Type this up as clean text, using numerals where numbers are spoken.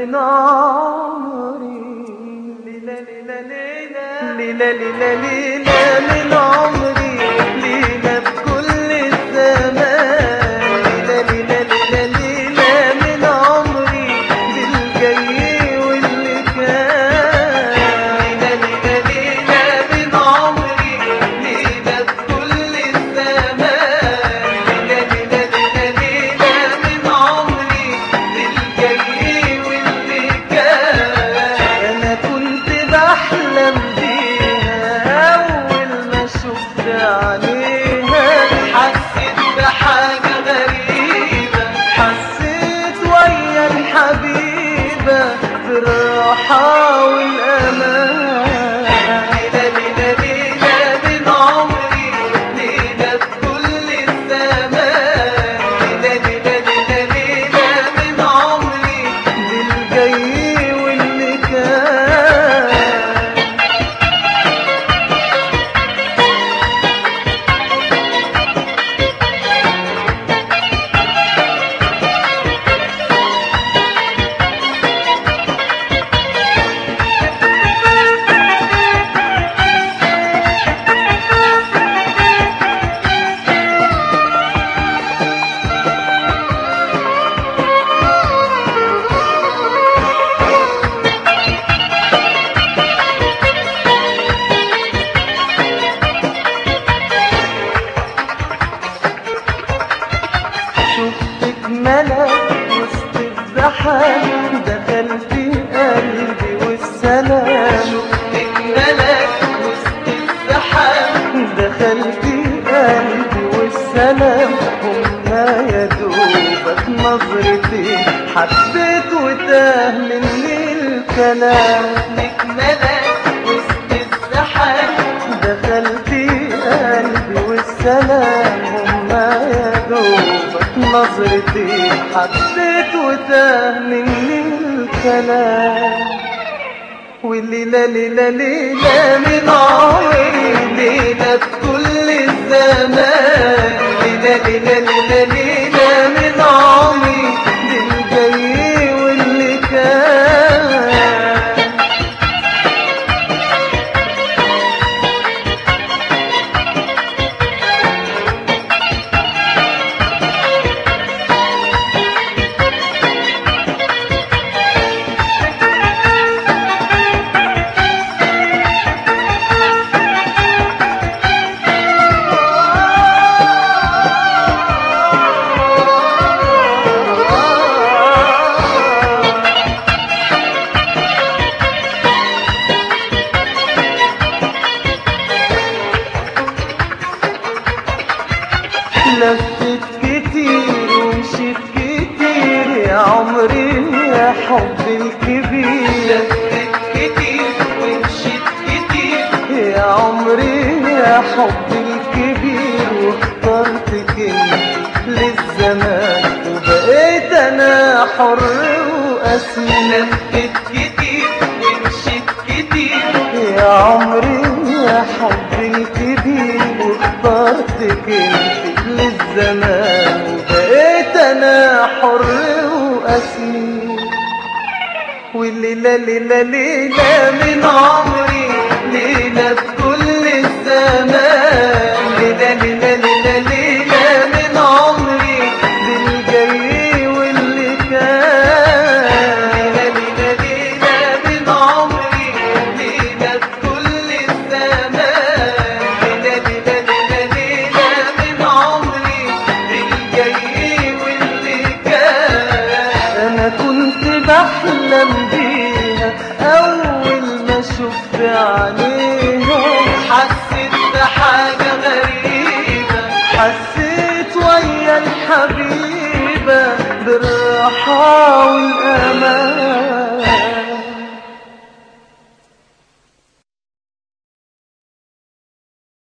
من عمري، ليلة ليلة ليلة ليلة ليلة ليلة من عمري، ليلة بكل الزمان، ليلة ليلة ليلة ليلة من عمري، بالجاي واللي كان، ليلة ليلة ليلة من عمري، ليلة بكل الزمان، ليلة ليلة ليلة من عمري، بالجاي واللي كان. أنا كنت بحلم بيها أول ما شفت عليها، حسيت بحاجة غريبة، حسيت ويا الحبيبة بالراحة والأمان. ليلة ليلة ليلة من عمري، ليلة بكل الزمان، ليلة ليلة ليلة ليلة من عمري، بالجاي واللي كان. شفتك ملك وسط الزحام، دخلت قلبي والسلام. شفتك ملك وسط الزحام، دخلت قلبي والسلام. هما يا دوبك نظرتي، حبيت وتاه مني الكلام. شفتك ملك وسط الزحام، دخلت قلبي والسلام. هما يا دوبك نظرتي، حبيت وتاه مني الكلام. والليلة ليلة ليلة من عمري، ليلة بكل الزمان، ليلة ليلة ليلة ليلة من عمري، بالجاي واللي كان. لفت كتير ومشيت كتير يا عمري يا حبي الكبير. لفت كتير ومشيت كتير يا عمري يا حبي الكبير. واخترتك انت للزمان، وبقيت انا حر واسير. لفت كتير ومشيت كتير يا عمري يا حبي الكبير. واخترتك انت للزمان، وبقيت انا حر واسير. والليلة ليلة ليلة من عمري، ليلة بكل الزمان، ليلة ليلة ليلة ليلة من عمري، بالجاي واللي كان. ليلة ليلة ليلة من عمري، ليلة بكل الزمان، ليلة ليلة ليلة ليلة من عمري، بالجاي واللي كان. أنا كنت بحلم بيها أول ما شفت عليها، حسيت بحاجة غريبة، حسيت ويا الحبيبة بالراحة والأمان.